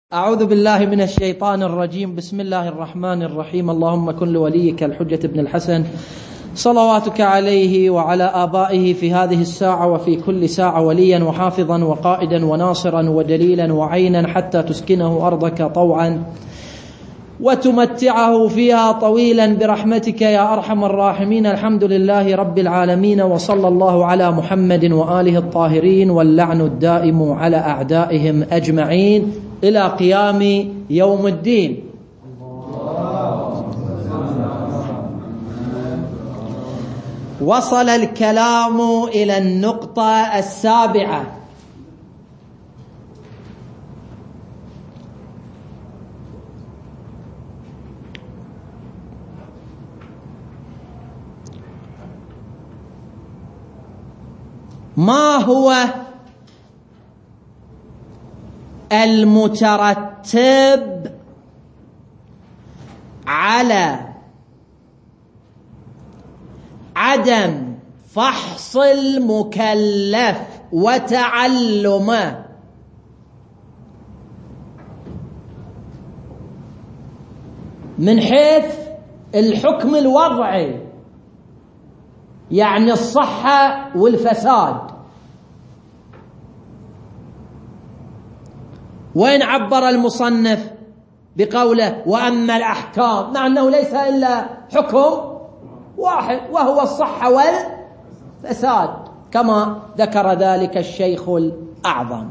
أعوذ بالله من الشيطان الرجيم. بسم الله الرحمن الرحيم. اللهم كن لوليك الحجة بن الحسن صلواتك عليه وعلى آبائه في هذه الساعة وفي كل ساعة وليا وحافظا وقائدا وناصرا ودليلا وعينا حتى تسكنه أرضك طوعا وتمتعه فيها طويلا برحمتك يا أرحم الراحمين. الحمد لله رب العالمين، وصلى الله على محمد وآله الطاهرين، واللعن الدائم على أعدائهم أجمعين إلى قيام يوم الدين. وصل الكلام إلى النقطة السابعة، ما هو المترتب على عدم فحص المكلف وتعلمه من حيث الحكم الوضعي، يعني الصحة والفساد. وين عبر المصنف بقوله وأما الأحكام، مع أنه ليس إلا حكم واحد وهو الصحة والفساد، كما ذكر ذلك الشيخ الأعظم.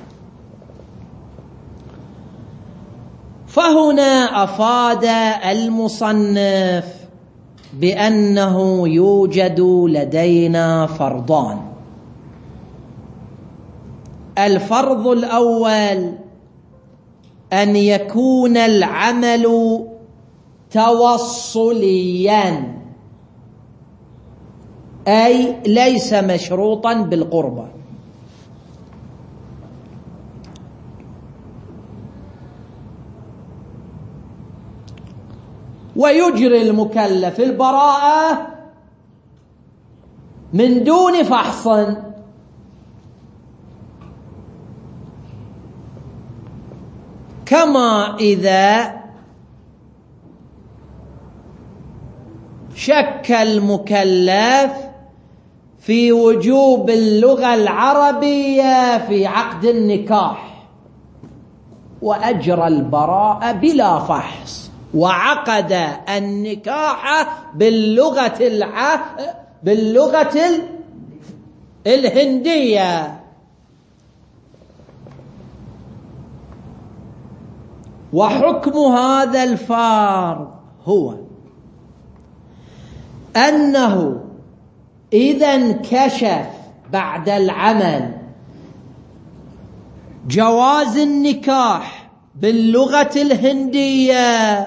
فهنا أفاد المصنف بأنه يوجد لدينا فرضان. الفرض الأول أن يكون العمل توصليا، أي ليس مشروطا بالقربة. ويجري المكلف البراءة من دون فحص، كما إذا شك المكلف في وجوب اللغة العربية في عقد النكاح وأجرى البراءة بلا فحص وعقد النكاح باللغة الهندية، وحكم هذا الفرض هو أنه إذا انكشف بعد العمل جواز النكاح باللغة الهندية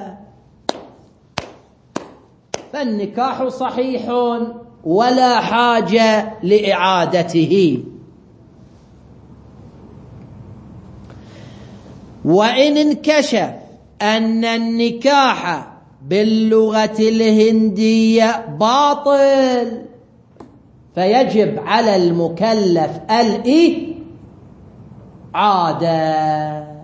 فالنكاح صحيح ولا حاجة لإعادته. وإن انكشف أن النكاح باللغة الهندية باطل فيجب على المكلف الإعادة.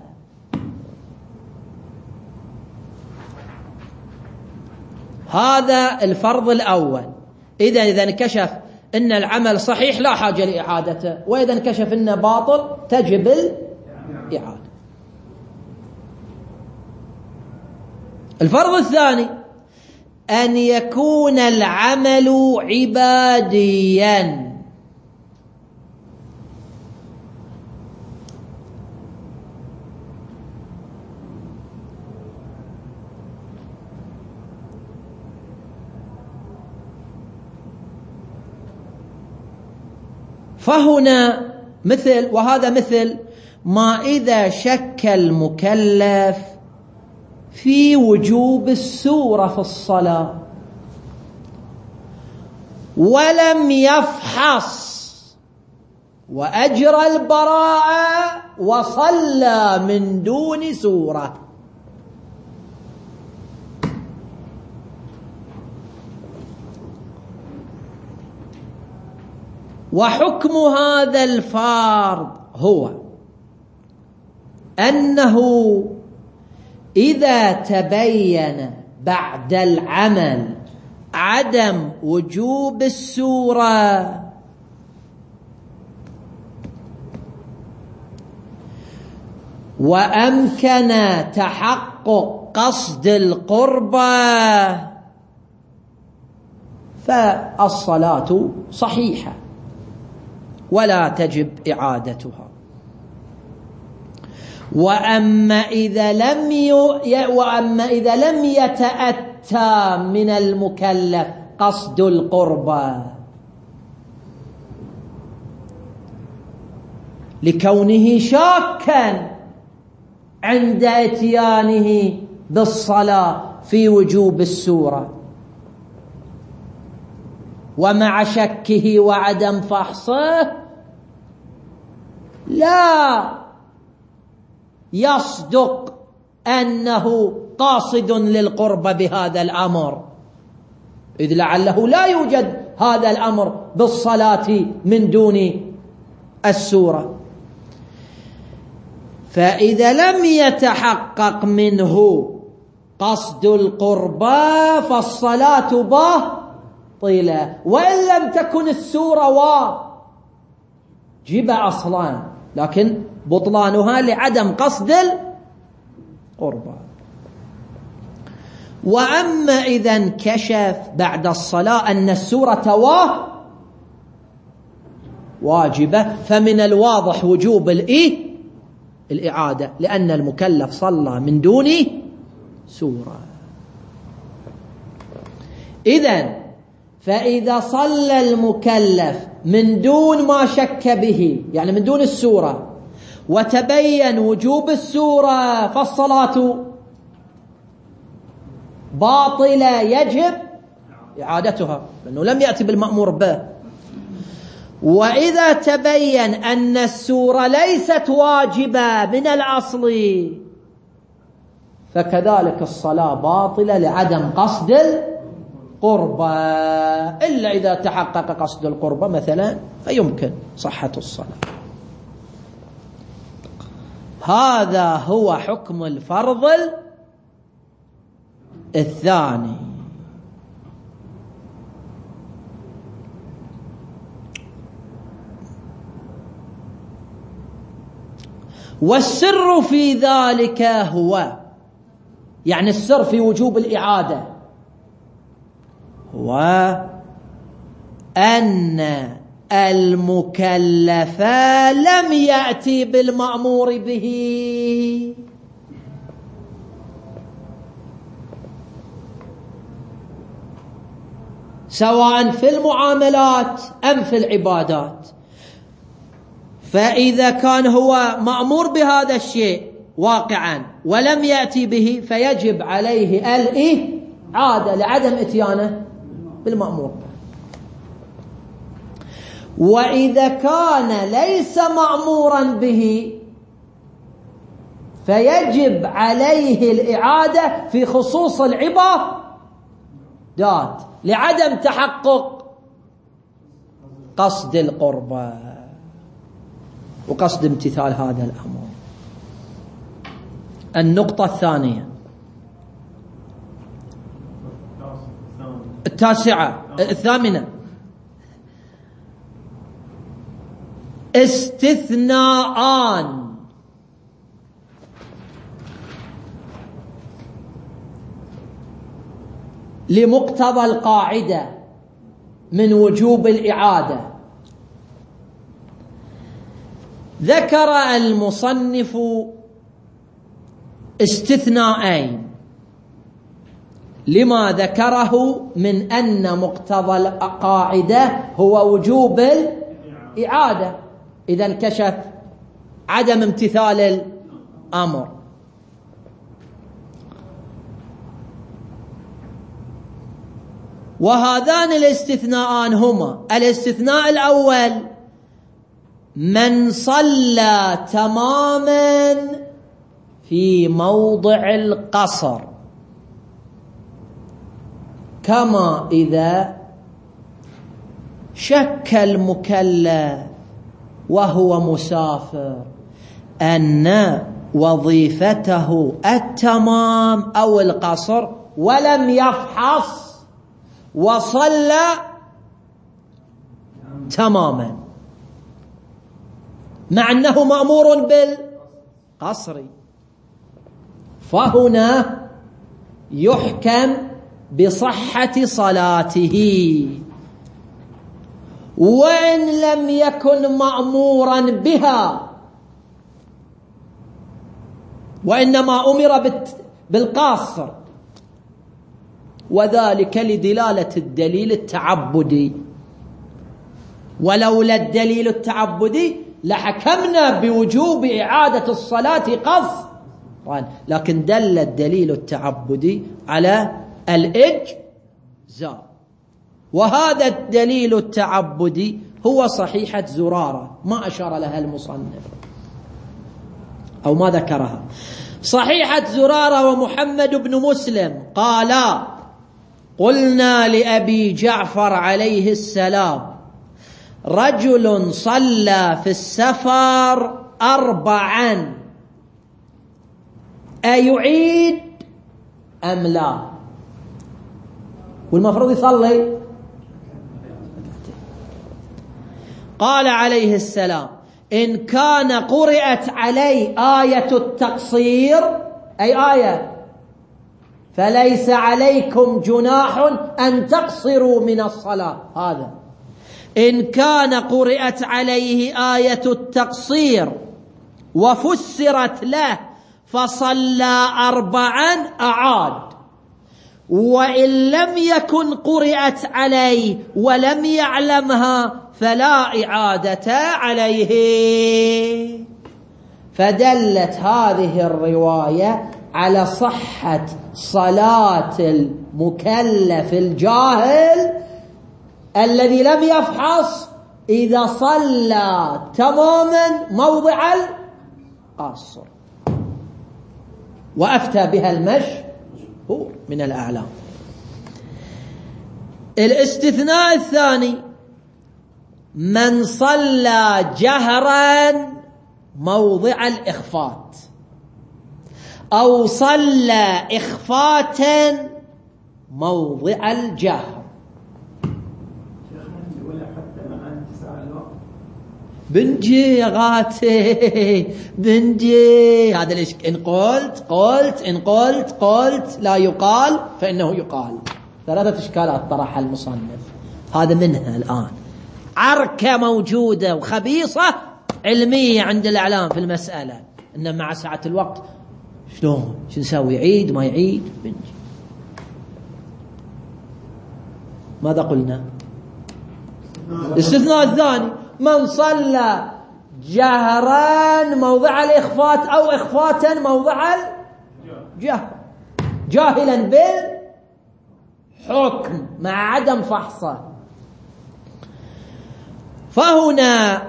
هذا الفرض الأول. إذا انكشف أن العمل صحيح لا حاجة لإعادته، وإذا انكشف أنه باطل تجب الإعادة. الفرض الثاني أن يكون العمل عباديا، فهنا مثل ما إذا شك المكلف في وجوب السورة في الصلاة ولم يفحص وأجرى البراءة وصلى من دون سورة، وحكم هذا الفرض هو أنه إذا تبين بعد العمل عدم وجوب السورة وأمكن تحقق قصد القربة فالصلاة صحيحة ولا تجب إعادتها. وأما إذا لم يتأتى من المكلف قصد القربة لكونه شاكا عند اتيانه بالصلاة في وجوب السورة، ومع شكه وعدم فحصه لا يصدق أنه قاصد للقرب بهذا الأمر، إذ لعله لا يوجد هذا الأمر بالصلاة من دون السورة. فإذا لم يتحقق منه قصد القربى فالصلاة باطلة، وإن لم تكن السورة واجبة أصلا، لكن بطلانها لعدم قصد القربى. وأما إذا انكشف بعد الصلاة أن السورة واجبة فمن الواضح وجوب الإعادة، لأن المكلف صلى من دون سورة. فإذا صلى المكلف من دون ما شك به، يعني من دون السورة، وتبين وجوب السورة فالصلاة باطلة يجب إعادتها لأنه لم يأتي بالمأمور به. وإذا تبين أن السورة ليست واجبة من الأصل فكذلك الصلاة باطلة لعدم قصد القربة، إلا إذا تحقق قصد القربة مثلا فيمكن صحة الصلاة. هذا هو حكم الفرض الثاني. والسر في ذلك هو، يعني السر في وجوب الإعادة هو أن المكلف لم يأتي بالمأمور به، سواء في المعاملات أم في العبادات. فإذا كان هو مأمور بهذا الشيء واقعا ولم يأتي به فيجب عليه الإعادة لعدم إتيانه بالمأمور. وإذا كان ليس مأمورا به فيجب عليه الإعادة في خصوص العبادات لعدم تحقق قصد القربة وقصد امتثال هذا الأمر. النقطة الثانية الثامنة استثناءان لمقتضى القاعدة من وجوب الإعادة. ذكر المصنف استثناءين لما ذكره من أن مقتضى القاعدة هو وجوب الإعادة إذا انكشف عدم امتثال الأمر. وهذان الاستثناءان هما: الاستثناء الأول من صلى تماما في موضع القصر، كما إذا شك المكلف وهو مسافر أن وظيفته التمام أو القصر ولم يفحص وصلى تماما، مع أنه مأمور بالقصر، فهنا يحكم بصحة صلاته، وإن لم يكن مأمورا بها وإنما أمر بالقصر، وذلك لدلالة الدليل التعبدي. ولولا الدليل التعبدي لحكمنا بوجوب إعادة الصلاة قصرا، لكن دل الدليل التعبدي على الإجزاء، وهذا الدليل التعبدي هو صحيحة زرارة، ما أشار لها المصنف أو ما ذكرها. صحيحة زرارة ومحمد بن مسلم قالا: قلنا لأبي جعفر عليه السلام: رجل صلى في السفر 4 أيعيد أم لا؟ والمفروض يصلي. قال عليه السلام: إن كان قرأت علي آية التقصير، أي آية، فليس عليكم جناح أن تقصروا من الصلاة. هذا إن كان قرأت عليه آية التقصير وفسرت له فصلى 4 أعاد، وإن لم يكن قرأت عليه ولم يعلمها فلا إعادة عليه. فدلت هذه الرواية على صحة صلاة المكلف الجاهل الذي لم يفحص إذا صلى تماما موضع القصر، وأفتى بها المشهور من الأعلام. الاستثناء الثاني: من صلى جهرا موضع الإخفات، أو صلى إخفاتا موضع الجهر. بنجي يا غاتي بنجي، هذا ليش إن قلت لا يقال فإنه يقال. 3 إشكالات طرحها المصنف، هذا منها الآن عركة موجودة وخبيصة علمية عند الإعلام في المسألة، إن مع ساعة الوقت شلون شو نسوي، يعيد ما يعيد. بنجي ماذا قلنا؟ الاستثناء الثاني: من صلى جهرا موضع الإخفات أو إخفاتا موضع الجهر جاهلا بالحكم مع عدم فحصه. فهنا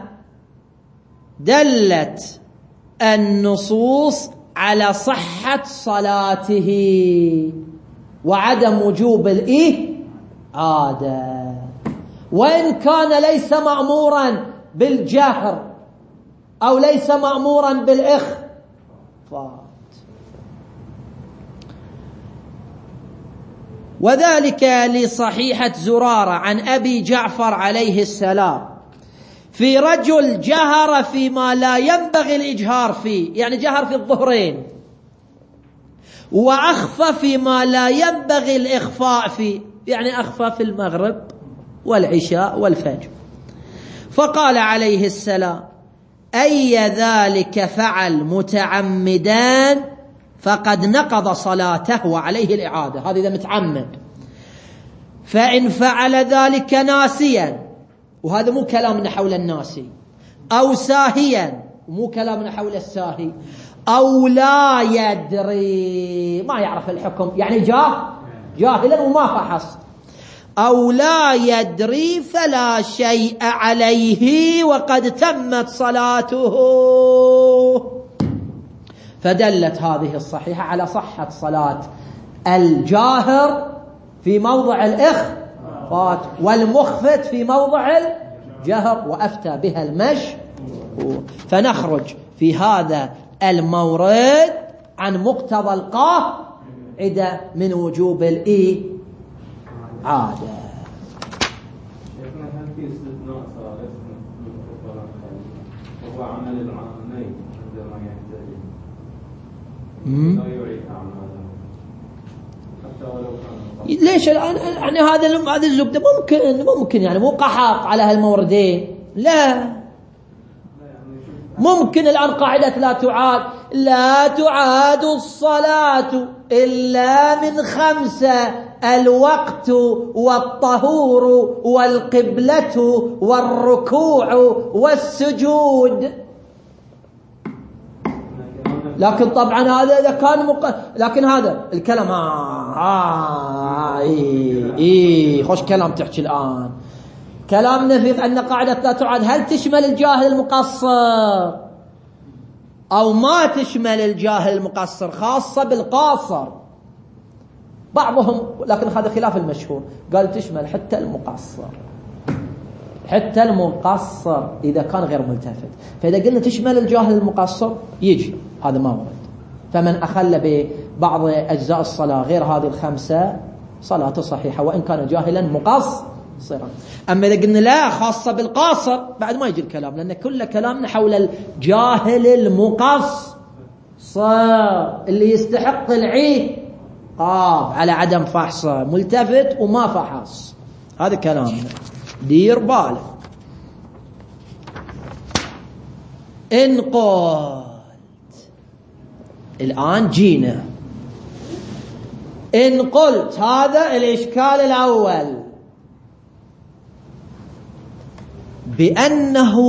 دلت النصوص على صحة صلاته وعدم وجوب الإعادة، وإن كان ليس مأمورا بالجهر أو ليس مأمورا بالإخفاء. وذلك لصحيحة زرارة عن أبي جعفر عليه السلام في رجل جهر فيما لا ينبغي الإجهار فيه، يعني جهر في الظهرين، وأخفى فيما لا ينبغي الإخفاء فيه، يعني أخفى في المغرب والعشاء والفجر. فقال عليه السلام: أي ذلك فعل متعمدان فقد نقض صلاته وعليه الإعادة. هذا إذا متعمد. فإن فعل ذلك ناسيا، وهذا مو كلامنا حول الناسي، أو ساهيا، مو كلامنا حول الساهي، أو لا يدري، ما يعرف الحكم، يعني جاهلا وما فحص، أو لا يدري فلا شيء عليه وقد تمت صلاته. فدلت هذه الصحيحة على صحة صلاة الجاهر في موضع الإخفات والمخفت في موضع الجهر، وأفتى بها المشهور. فنخرج في هذا المورد عن مقتضى القاعدة من وجوب الإعادة. شيخنا هل في استثناء ثالث من الكفارة وهو عمل العامين عندما يحتاج لا يعيد أعماله حتى ولو كان ليش الآن يعني هذا الزبدة ممكن يعني مو قحط على هالموردين، لا ممكن الآن قاعدة لا تعاد الصلاة إلا من 5: الوقت والطهور والقبلة والركوع والسجود. لكن طبعا هذا إذا كان لكن هذا الكلام خوش كلام تحكي الآن. كلامنا في أن قاعدة لا تعاد هل تشمل الجاهل المقصر أو ما تشمل الجاهل المقصر، خاصة بالقاصر بعضهم، لكن هذا خلاف المشهور، قال تشمل حتى المقصر إذا كان غير ملتفت. فإذا قلنا تشمل الجاهل المقصر يجي هذا ما ورد. فمن أخل ببعض أجزاء الصلاة غير هذه ال5 صلاته صحيحة وإن كان جاهلا مقصرا. أما إذا قلنا لا خاصة بالقاصر بعد ما يجي الكلام، لأن كل كلامنا حول الجاهل المقصر اللي يستحق العقاب على عدم فحصه، ملتفت وما فحص. هذا كلامنا، دير بالك. إن قلت الآن جينا إن قلت هذا الإشكال الأول بأنه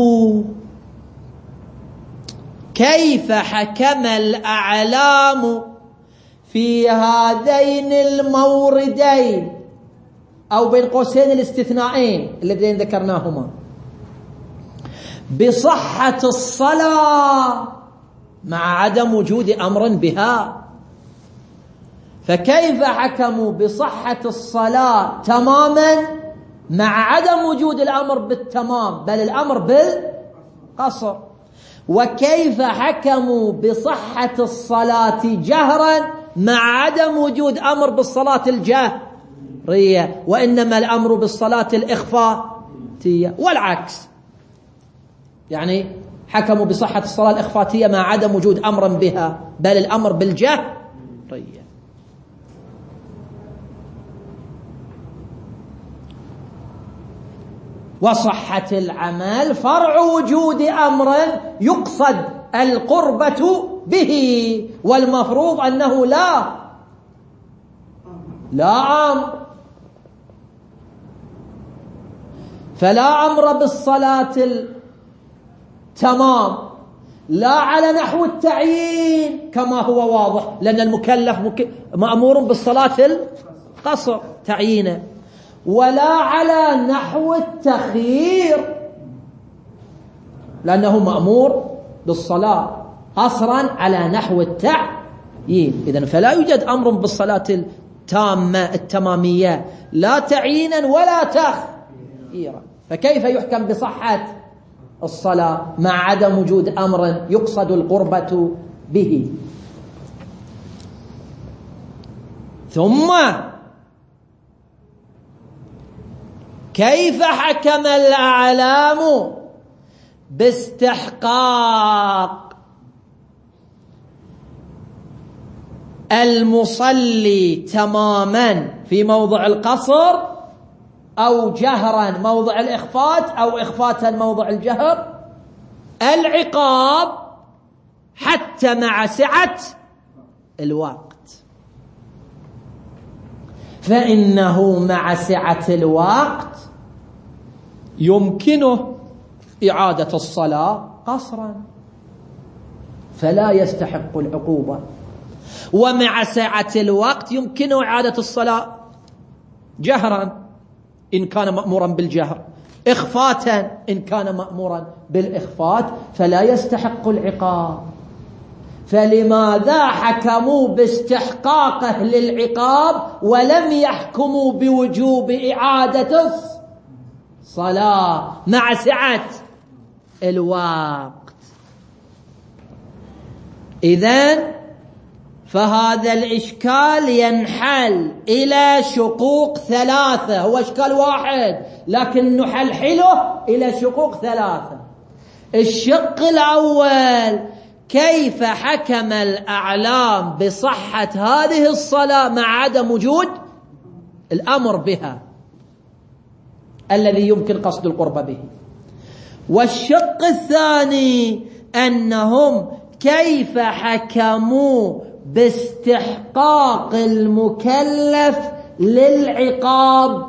كيف حكم الأعلام في هذين الموردين أو بين قوسين الاستثنائين اللذين ذكرناهما بصحة الصلاة مع عدم وجود أمر بها. فكيف حكموا بصحة الصلاة تماما مع عدم وجود الأمر بالتمام بل الأمر بالقصر؟ وكيف حكموا بصحة الصلاة جهرا مع عدم وجود أمر بالصلاة الجهرية وإنما الأمر بالصلاة الإخفاتية؟ والعكس، يعني حكموا بصحة الصلاة الإخفاتية مع عدم وجود أمر بها بل الأمر بالجهرية. وصحة العمل فرع وجود أمر يقصد القربة به، والمفروض أنه لا أمر. فلا أمر بالصلاة التمام لا على نحو التعيين كما هو واضح، لأن المكلف مأمور بالصلاة القصر تعيينه، ولا على نحو التخيير لأنه مأمور بالصلاة قصرا على نحو التعيين. إذن فلا يوجد أمر بالصلاة التمامية لا تعيينا ولا تخييرا. فكيف يحكم بصحة الصلاة مع عدم وجود أمر يقصد القربة به؟ ثم كيف حكم الأعلام باستحقاق المصلي تماما في موضع القصر أو جهرا موضع الإخفات أو إخفاتا موضع الجهر العقاب حتى مع سعة الوقت؟ فإنه مع سعة الوقت يمكنه إعادة الصلاة قصرا فلا يستحق العقوبة، ومع سعة الوقت يمكنه إعادة الصلاة جهرا إن كان مأمورا بالجهر، إخفاتا إن كان مأمورا بالإخفات، فلا يستحق العقاب. فلماذا حكموا باستحقاقه للعقاب ولم يحكموا بوجوب إعادة الصلاة مع سعة الوقت؟ إذن فهذا الإشكال ينحل إلى شقوق ثلاثة. هو إشكال واحد لكن نحلحله إلى شقوق ثلاثة. الشق الأول: كيف حكم الأعلام بصحة هذه الصلاة مع عدم وجود الأمر بها الذي يمكن قصد القرب به. والشق الثاني أنهم كيف حكموا باستحقاق المكلف للعقاب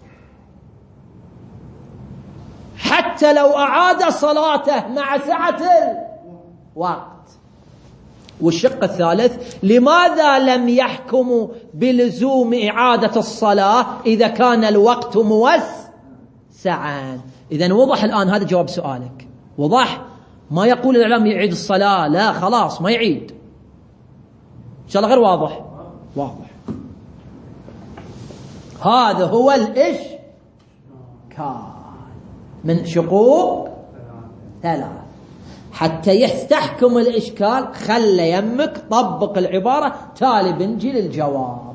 حتى لو أعاد صلاته مع سعة الوقت. والشق الثالث: لماذا لم يحكموا بلزوم إعادة الصلاة إذا كان الوقت موسعا؟ إذن وضح الآن، هذا جواب سؤالك، وضح. ما يقول الإعلام يعيد الصلاة، لا خلاص ما يعيد. إن شاء الله غير واضح؟ واضح. هذا هو الإشكال من شقوق ثلاث. حتى يستحكم الإشكال خلى يمك طبق العبارة تالي بنجي للجواب.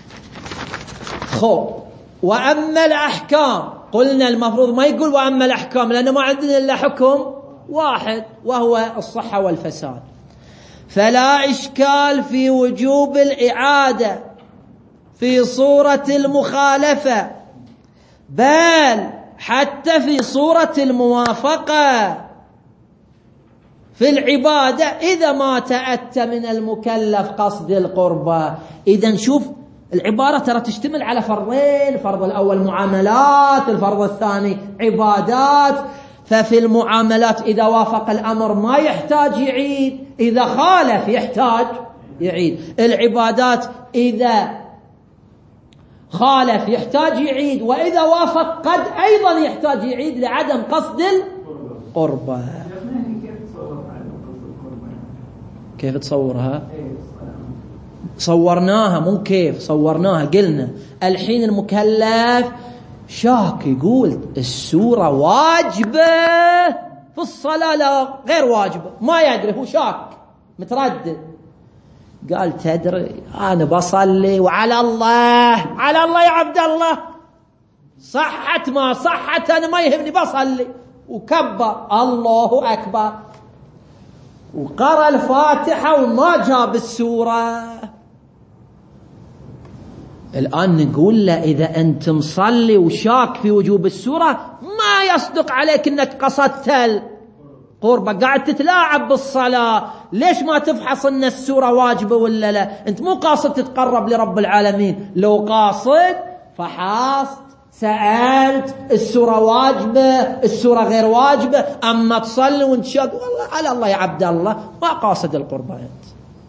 خب، وأما الأحكام، قلنا المفروض ما يقول وأما الأحكام لأنه ما عندنا إلا حكم واحد وهو الصحة والفساد. فلا إشكال في وجوب الإعادة في صورة المخالفة، بل حتى في صورة الموافقة في العبادة إذا ما تأتى من المكلف قصد القربة. إذن شوف العبارة ترى تشتمل على فرضين: الفرض الأول معاملات، الفرض الثاني عبادات. ففي المعاملات إذا وافق الأمر ما يحتاج يعيد، إذا خالف يحتاج يعيد. العبادات إذا خالف يحتاج يعيد، وإذا وافق قد أيضا يحتاج يعيد لعدم قصد القربة. كيف تصورها؟ صورناها، مو كيف صورناها، قلنا الحين المكلف شاك، يقول السورة واجبة في الصلاة لا غير واجبة، ما يدري، هو شاك متردد. قال تدري أنا بصلي وعلى الله، على الله يا عبد الله، صحت ما صحت أنا ما يهمني، بصلي. وكبر الله أكبر وقرأ الفاتحة وما جاب السورة. الآن نقول له إذا أنت مصلي وشاك في وجوب السورة ما يصدق عليك أنك قصدت القربة، قاعد تتلاعب بالصلاة، ليش ما تفحص أن السورة واجبة ولا لا؟ أنت مو قاصد تتقرب لرب العالمين، لو قاصد فحصت سألت السورة واجبة السورة غير واجبة. أما تصلي وانت شاك والله على الله يا عبد الله ما قاصد القربة أنت.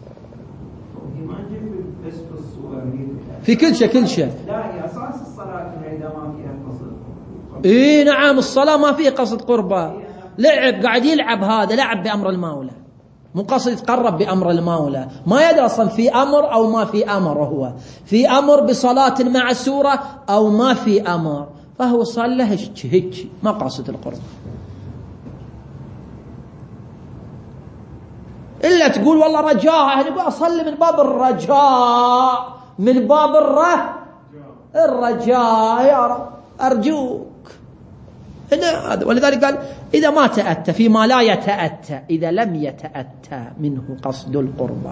في كل شيء كل شيء. لا هي أساس الصلاة إذا ما فيها قصد. إيه نعم، الصلاة ما فيها قصد قربة. لعب قاعد يلعب، هذا لعب بأمر المولى، مو قصد يتقرب بأمر المولى، ما يدري أصلا في أمر أو ما في أمر، هو في أمر بصلاة مع سورة أو ما في أمر، فهو صلى هيك ما قاصد القربة. إلا تقول والله رجاء، أنا أصلي من باب الرجاء، من باب الرجاء يا رب أرجوك هذا. ولذلك قال إذا ما تأتى فيما لا يتأتى، إذا لم يتأتى منه قصد القربة.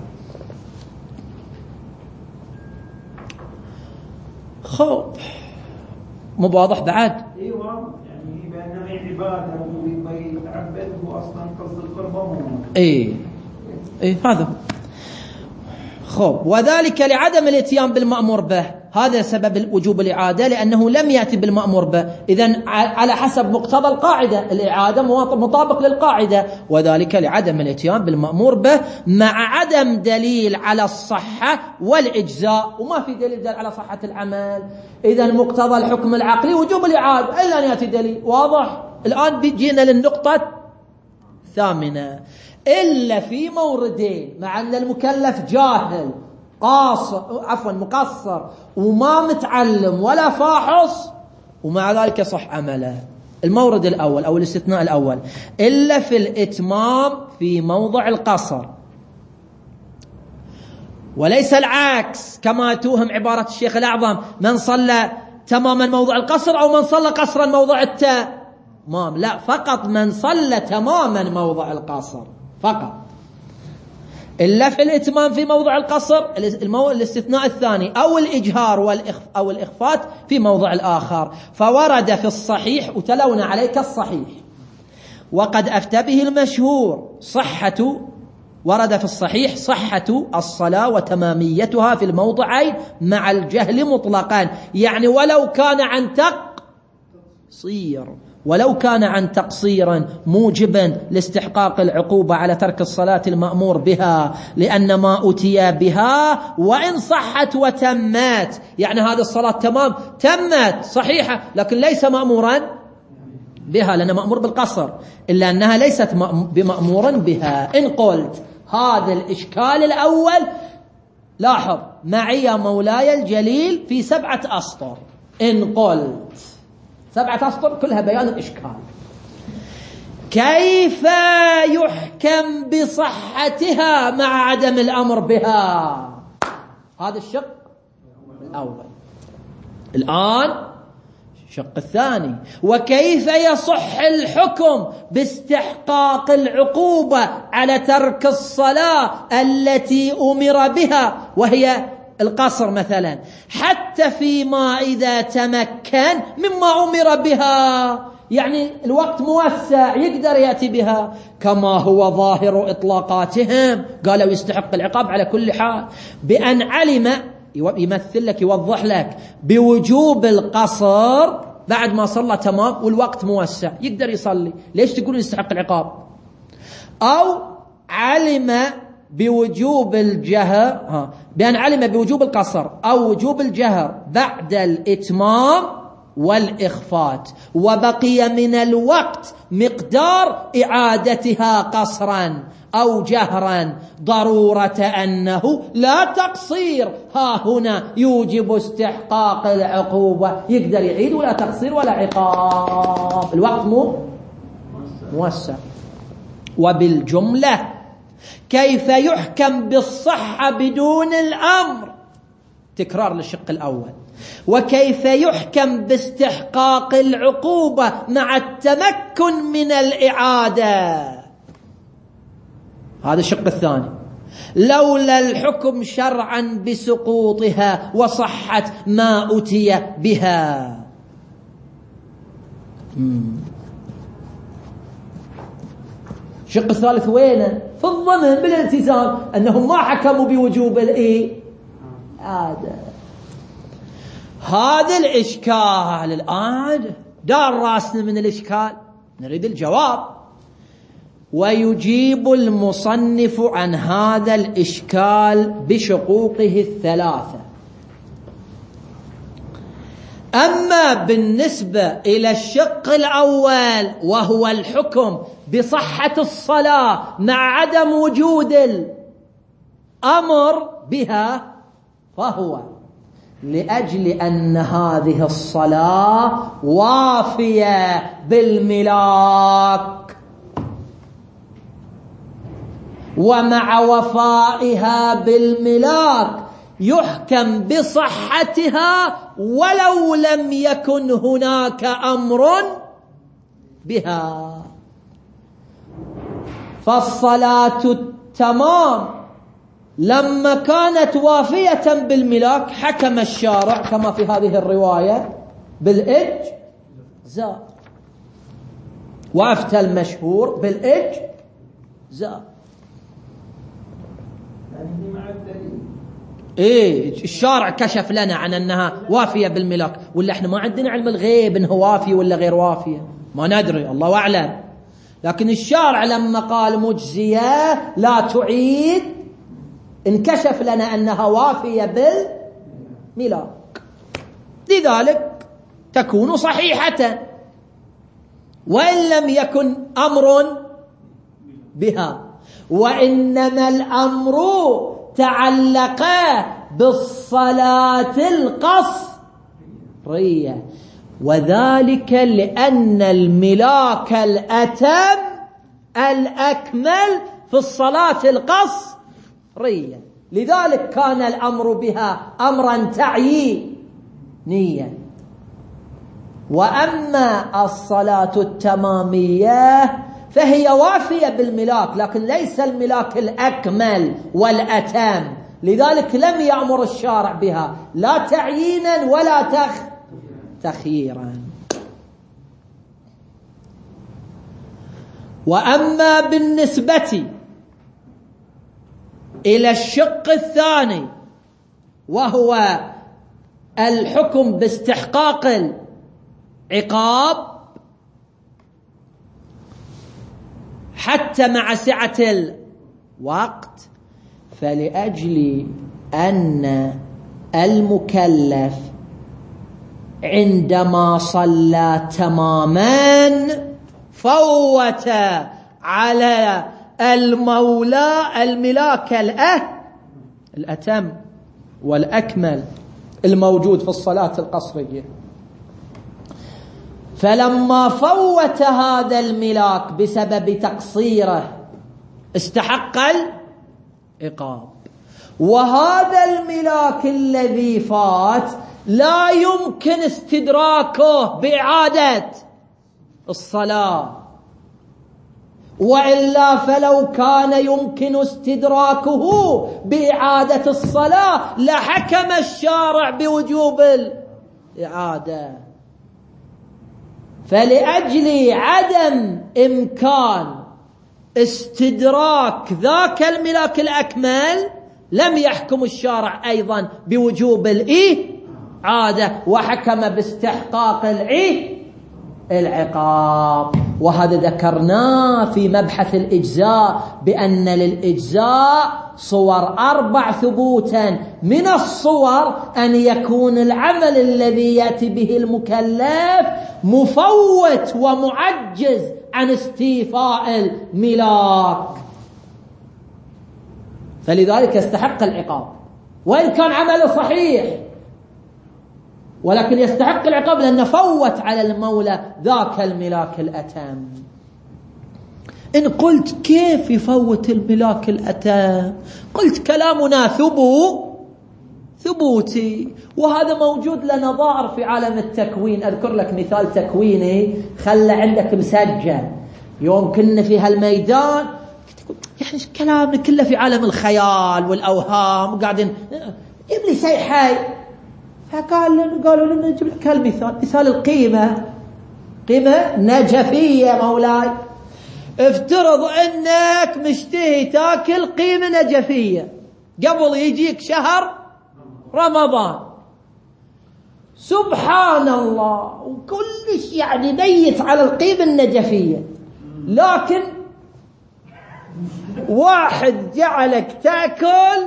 خب مو واضح بعد؟ ايوه، يعني بأنه عبادة ويتعبد هو أصلا قصد القربة مو إيه هذا. خب، وذلك لعدم الاتيان بالمأمور به، هذا سبب وجوب الإعادة، لأنه لم يأتي بالمأمور به. إذن على حسب مقتضى القاعدة الإعادة مطابق للقاعدة، وذلك لعدم الاتيان بالمأمور به مع عدم دليل على الصحة والإجزاء، وما في دليل على صحة العمل. إذن مقتضى الحكم العقلي وجوب الإعادة إلا أن يأتي دليل واضح. الآن بيجينا للنقطة الثامنة: إلا في موردين، مع أن المكلف جاهل مقصر وما متعلم ولا فاحص ومع ذلك صح عمله. المورد الأول أو الاستثناء الأول: إلا في الإتمام في موضع القصر. وليس العكس كما توهم عبارة الشيخ الأعظم من صلى تماما موضع القصر أو من صلى قصرا موضع التمام. لا، فقط من صلى تماما موضع القصر فقط، إلا في الإتمام في موضع القصر الاستثناء الثاني أو الإجهار أو الإخفات في موضع الآخر. فورد في الصحيح، وتلونا عليك الصحيح وقد أفتى به المشهور، ورد في الصحيح صحة الصلاة وتماميتها في الموضعين مع الجهل مطلقا، يعني ولو كان عن تقصير موجبا لاستحقاق العقوبة على ترك الصلاة المأمور بها، لأن ما أتي بها وإن صحت وتمت، يعني هذه الصلاة تمت صحيحة لكن ليس مأمورا بها لأنه مأمور بالقصر، إلا أنها ليست بمأمورا بها. إن قلت هذا الإشكال الأول، لاحظ معي يا مولاي الجليل في 7 أسطر، إن قلت 7 أسطر كلها بيان الإشكال. كيف يحكم بصحتها مع عدم الأمر بها؟ هذا الشق الأول. الآن الشق الثاني، وكيف يصح الحكم باستحقاق العقوبة على ترك الصلاة التي أمر بها وهي القصر مثلا، حتى فيما إذا تمكن مما أمر بها، يعني الوقت موسع يقدر يأتي بها، كما هو ظاهر إطلاقاتهم. قالوا يستحق العقاب على كل حال، بأن علم، يمثل لك يوضح لك بوجوب القصر بعد ما صلى تمام والوقت موسع يقدر يصلي، ليش تقولون يستحق العقاب؟ أو علم بوجوب الجهر، بأن علم بوجوب القصر أو وجوب الجهر بعد الإتمام والإخفات، وبقي من الوقت مقدار إعادتها قصرا أو جهرا، ضرورة أنه لا تقصير ها هنا يوجب استحقاق العقوبة، يقدر يعيد ولا تقصير ولا عقاب، الوقت موسع. وبالجملة كيف يحكم بالصحة بدون الأمر؟ تكرار للشق الأول. وكيف يحكم باستحقاق العقوبة مع التمكن من الإعادة؟ هذا الشق الثاني. لولا الحكم شرعا بسقوطها وصحة ما أتي بها. الشق الثالث وينه؟ في الضمن بالالتزام، أنهم ما حكموا بوجوب الإعادة. هذا الإشكال الآن دار راسنا من الإشكال، نريد الجواب. ويجيب المصنف عن هذا الإشكال بشقوقه 3. أما بالنسبة إلى الشق الأول وهو الحكم بصحة الصلاة مع عدم وجود الأمر بها، فهو لأجل أن هذه الصلاة وافية بالملاك، ومع وفائها بالملاك يحكم بصحتها ولو لم يكن هناك أمر بها. فالصلاة التمام لما كانت وافية بالملاك حكم الشارع كما في هذه الرواية بالإجزاء، وأفتى المشهور بالإجزاء. الشارع كشف لنا عن أنها وافية بالملاك، ولا احنا ما عندنا علم الغيب انه وافية ولا غير وافية، ما ندري، الله أعلم. لكن الشارع لما قال مجزية لا تعيد انكشف لنا أنها وافية بالملاك، لذلك تكون صحيحة وإن لم يكن أمر بها. وإنما الأمر تعلق بالصلاة القصرية، وذلك لأن الملاك الأتم الأكمل في الصلاة القصرية، لذلك كان الأمر بها أمرا تعيينيا. وأما الصلاة التمامية فهي وافية بالملاك، لكن ليس الملاك الأكمل والأتم، لذلك لم يأمر الشارع بها لا تعيينا ولا تخييرا. وأما بالنسبة إلى الشق الثاني وهو الحكم باستحقاق العقاب حتى مع سعة الوقت، فلأجل أن المكلف عندما صلى تماما فوت على المولى الملاك الأتم والأكمل الموجود في الصلاة القصرية، فلما فوت هذا الملاك بسبب تقصيره استحق العقاب. وهذا الملاك الذي فات لا يمكن استدراكه بإعادة الصلاة، وإلا فلو كان يمكن استدراكه بإعادة الصلاة لحكم الشارع بوجوب الإعادة. فلأجل عدم إمكان استدراك ذاك الملاك الأكمل لم يحكم الشارع أيضا بوجوب الإعادة، وحكم باستحقاق العقاب. وهذا ذكرناه في مبحث الإجزاء، بأن للإجزاء صور 4 ثبوتا. من الصور أن يكون العمل الذي يأتي به المكلف مفوت ومعجز عن استيفاء الملاك، فلذلك يستحق العقاب وإن كان عمله صحيح، ولكن يستحق العقاب لأنه فوت على المولى ذاك الملاك الأتم. إن قلت كيف يفوت الملاك الأتم؟ قلت كلامنا ثبوتي، وهذا موجود لنا ظاهر في عالم التكوين. أذكر لك مثال تكويني خلى عندك مسجل. يوم كنا في هالميدان يعني كلامنا كله في عالم الخيال والأوهام، وقاعدين جيب لي شيء حي. قالوا لنا نجيب لك هالمثال، مثال القيمة، قيمة نجفية مولاي. افترض انك مشتهي تاكل قيمة نجفية قبل يجيك شهر رمضان، سبحان الله، وكلش يعني ميت على القيمة النجفية، لكن واحد جعلك تاكل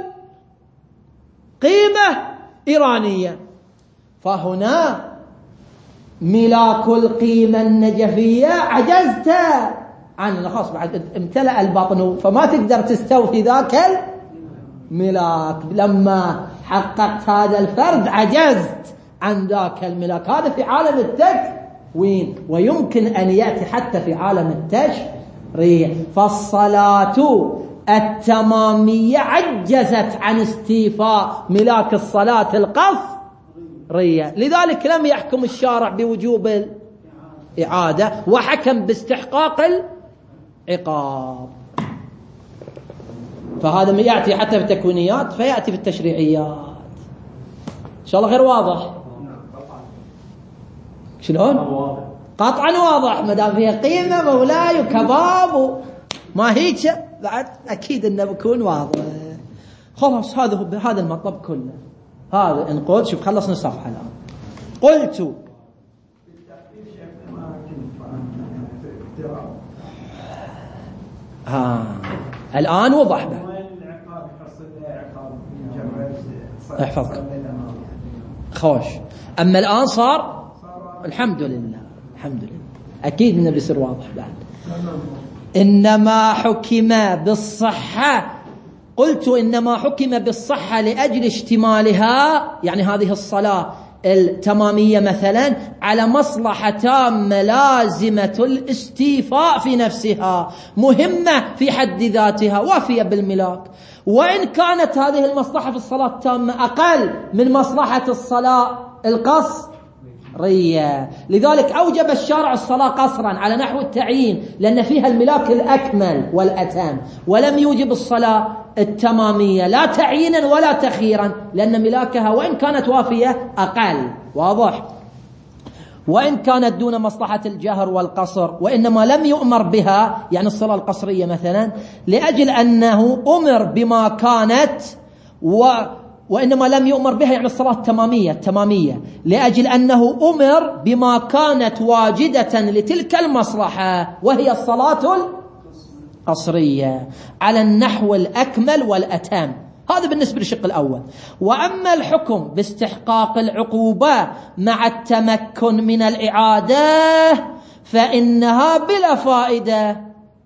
قيمة إيرانية، فهنا ملاك القيمة النجفية عجزت عنه، خلاص بعد امتلأ البطن فما تقدر تستوفي ذاك الملاك. لما حققت هذا الفرد عجزت عن ذاك الملاك. هذا في عالم التكوين، ويمكن أن يأتي حتى في عالم التشريع. فالصلاة التمامية عجزت عن استيفاء ملاك الصلاة القصرية، لذلك لم يحكم الشارع بوجوب الإعادة، وحكم باستحقاق العقاب. فهذا يأتي حتى في التكوينيات فيأتي في التشريعيات. إن شاء الله غير واضح؟ شلون؟ قطعا واضح، ما دام فيها قيمة مولاي وكباب ما هيك بعد أكيد إنه بيكون واضح. خلاص هذا المطلب كله. هذا إن قلت شوف خلصنا الصفحة الآن. قلت الآن وضح بعد. احفظك خوش. أما الآن صار الحمد لله، الحمد لله، أكيد إنه بيصير واضح بعد. إنما حكم بالصحة، قلت إنما حكم بالصحة لأجل اشتمالها، يعني هذه الصلاة التمامية مثلا على مصلحة تامة لازمة الاستيفاء في نفسها، مهمة في حد ذاتها، وافية بالملاك، وإن كانت هذه المصلحة في الصلاة التامة أقل من مصلحة الصلاة القصرية. لذلك أوجب الشارع الصلاة قصرا على نحو التعيين لأن فيها الملاك الأكمل والأتم، ولم يوجب الصلاة التمامية لا تعيينا ولا تخييرا لأن ملاكها وإن كانت وافية أقل. واضح؟ وإن كانت دون مصلحة الجهر والقصر، وإنما لم يؤمر بها، يعني الصلاة القصرية مثلا، لأجل أنه أمر بما كانت وإنما لم يؤمر بها، يعني الصلاة التمامية لأجل أنه أمر بما كانت واجدة لتلك المصلحة وهي الصلاة القصرية على النحو الأكمل والأتم. هذا بالنسبة للشق الأول. وأما الحكم باستحقاق العقوبة مع التمكن من الإعادة فإنها بلا فائدة،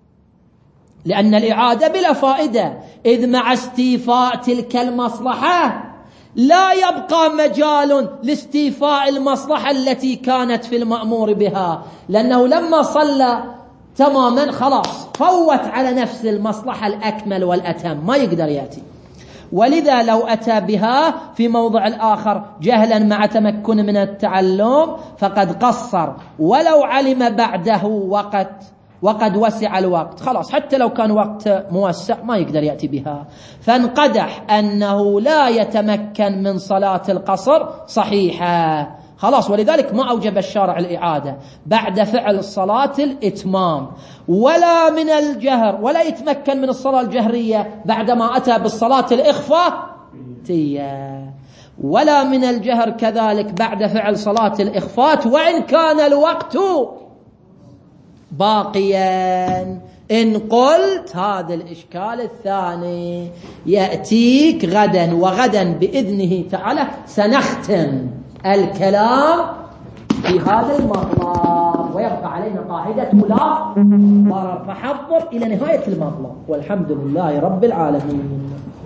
لأن الإعادة بلا فائدة، إذ مع استيفاء تلك المصلحة لا يبقى مجال لاستيفاء المصلحة التي كانت في المأمور بها، لأنه لما صلى تماما خلاص فوت على نفس المصلحة الأكمل والأتم، ما يقدر يأتي. ولذا لو أتى بها في موضع الآخر جهلا مع تمكن من التعلم فقد قصر، ولو علم بعده وقد وسع الوقت، خلاص حتى لو كان وقت موسع ما يقدر يأتي بها، فانقدح أنه لا يتمكن من صلاة القصر صحيحة خلاص. ولذلك ما أوجب الشارع الإعادة بعد فعل صلاة الإتمام، ولا من الجهر، ولا يتمكن من الصلاة الجهرية بعدما أتى بالصلاة الإخفاء، ولا من الجهر كذلك بعد فعل صلاة الإخفاء وإن كان الوقت باقيا. إن قلت هذا الإشكال الثاني يأتيك غدا، وغدا بإذنه تعالى سنختم الكلام في هذا المطلب، ويبقى علينا قاعدة لا ضرر، فحضر إلى نهاية المطلب، والحمد لله رب العالمين.